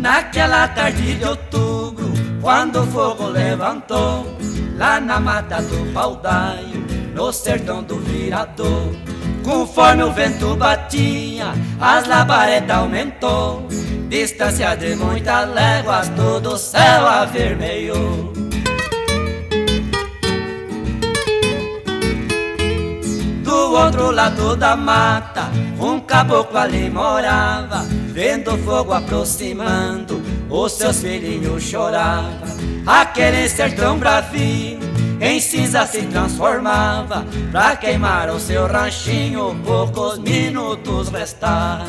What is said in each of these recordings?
Naquela tarde de outubro, quando o fogo levantou, lá na mata do Pau-d'Aio, no sertão do Virador, conforme o vento batia, as labaredas aumentou, distância de muitas léguas, todo o céu avermelhou. Do outro lado da mata, um caboclo ali morava, vendo o fogo aproximando, os seus filhinhos choravam. Aquele sertão bravio em cinza se transformava, pra queimar o seu ranchinho poucos minutos restavam.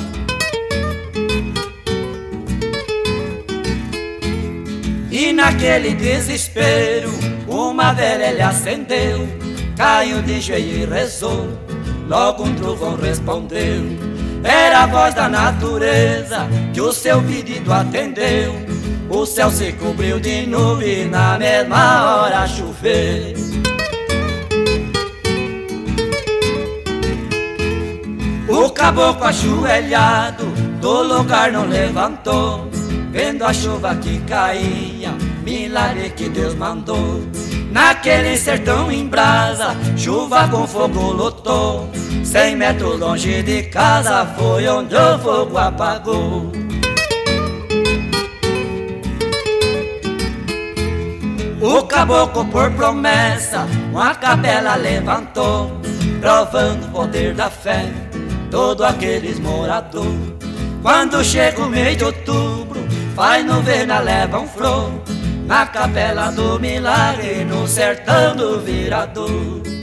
E naquele desespero, uma velha ele acendeu, caiu de joelho e rezou, logo um trovão respondeu. Era a voz da natureza que o seu pedido atendeu. O céu se cobriu de nuvem e na mesma hora choveu. O caboclo ajoelhado do lugar não levantou, vendo a chuva que caía, milagre que Deus mandou. Naquele sertão em brasa, chuva com fogo lutou, 100 metros longe de casa foi onde o fogo apagou. O caboclo por promessa uma capela levantou, provando o poder da fé, todo aqueles morador. Quando chega o mês de outubro, faz novena, levam flor, na capela do milagre, no sertão do Virador.